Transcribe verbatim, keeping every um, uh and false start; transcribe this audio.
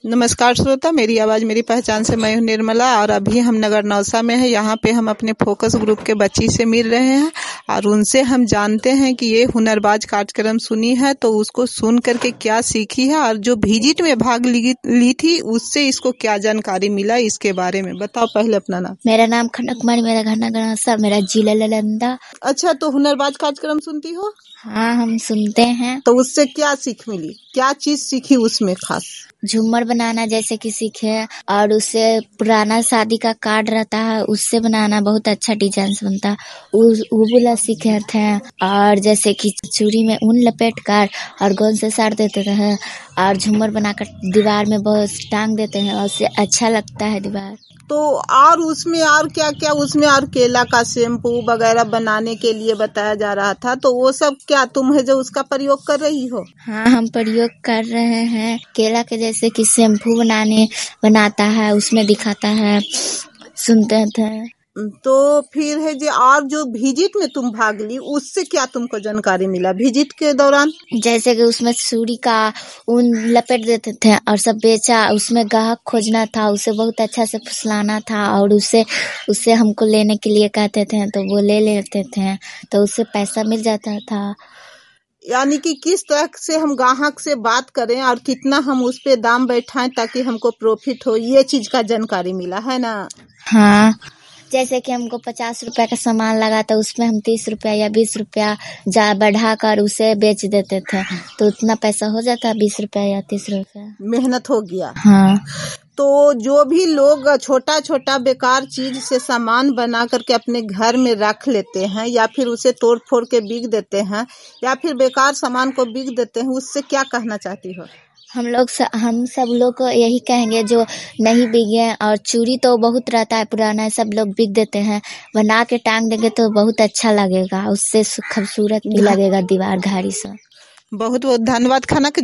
नमस्कार श्रोता, मेरी आवाज़ मेरी पहचान से मैं हूं निर्मला और अभी हम नगर नौसा में हैं। यहाँ पे हम अपने फोकस ग्रुप के बच्ची से मिल रहे हैं और उनसे हम जानते हैं कि ये हुनरबाज कार्यक्रम सुनी है तो उसको सुन करके क्या सीखी है और जो विजिट में भाग ली, ली थी उससे इसको क्या जानकारी मिला, इसके बारे में बताओ। पहले अपना नाम। मेरा नाम खंडक कुमारी, मेरा घर नगर नौसा, मेरा जिला नालंदा। अच्छा, तो हुनरबाज कार्यक्रम सुनती हो? हाँ, हम सुनते हैं। तो उससे क्या सीख मिली, क्या चीज सीखी उसमें खास? झूमर बनाना जैसे कि सीखे, और उससे पुराना शादी का कार्ड रहता है उससे बनाना बहुत अच्छा डिजाइन बनता है, वो बोला सीखे थे। और जैसे कि चूड़ी में ऊन लपेट कर और गोंद से साट देते हैं और झूमर बनाकर दीवार में बहुत टांग देते हैं और उससे अच्छा लगता है दीवार। तो और उसमें और क्या क्या, उसमें और केला का शैम्पू वगैरह बनाने के लिए बताया जा रहा था, तो वो सब क्या तुम है जो उसका प्रयोग कर रही हो? हाँ, हम प्रयोग कर रहे हैं। केला के जैसे कि शैम्पू बनाने बनाता है, उसमें दिखाता है, सुनते थे। तो फिर है जो और जो विजिट में तुम भाग ली उससे क्या तुमको जानकारी मिला विजिट के दौरान? जैसे कि उसमें चूड़ी का ऊन लपेट देते थे और सब बेचा, उसमें ग्राहक खोजना था, उसे बहुत अच्छा से फुसलाना था और उससे उससे हमको लेने के लिए कहते थे तो वो ले लेते थे, तो उससे पैसा मिल जाता था। यानी कि किस तरह से हम ग्राहक से बात करें और कितना हम उस पे दाम बैठाएं ताकि हमको प्रॉफिट हो, ये चीज का जानकारी मिला है ना? हाँ, जैसे कि हमको पचास रुपया का सामान लगा था, उसमें हम तीस रुपया या बीस रुपया जा बढ़ा कर उसे बेच देते थे, तो उतना पैसा हो जाता, बीस रुपया या तीस रुपया। मेहनत हो गया। हाँ, तो जो भी लोग छोटा छोटा बेकार चीज से सामान बना करके अपने घर में रख लेते हैं या फिर उसे तोड़ फोड़ के बिक देते हैं या फिर बेकार सामान को बिक देते हैं, उससे क्या कहना चाहती हो? हम लोग स, हम सब लोग को यही कहेंगे जो नहीं बिके, और चूड़ी तो बहुत रहता है पुराना, सब लोग बिक देते हैं, बना के टांग देंगे तो बहुत अच्छा लगेगा, उससे खूबसूरत भी लगेगा दीवार घारी से। बहुत बहुत धन्यवाद। खाना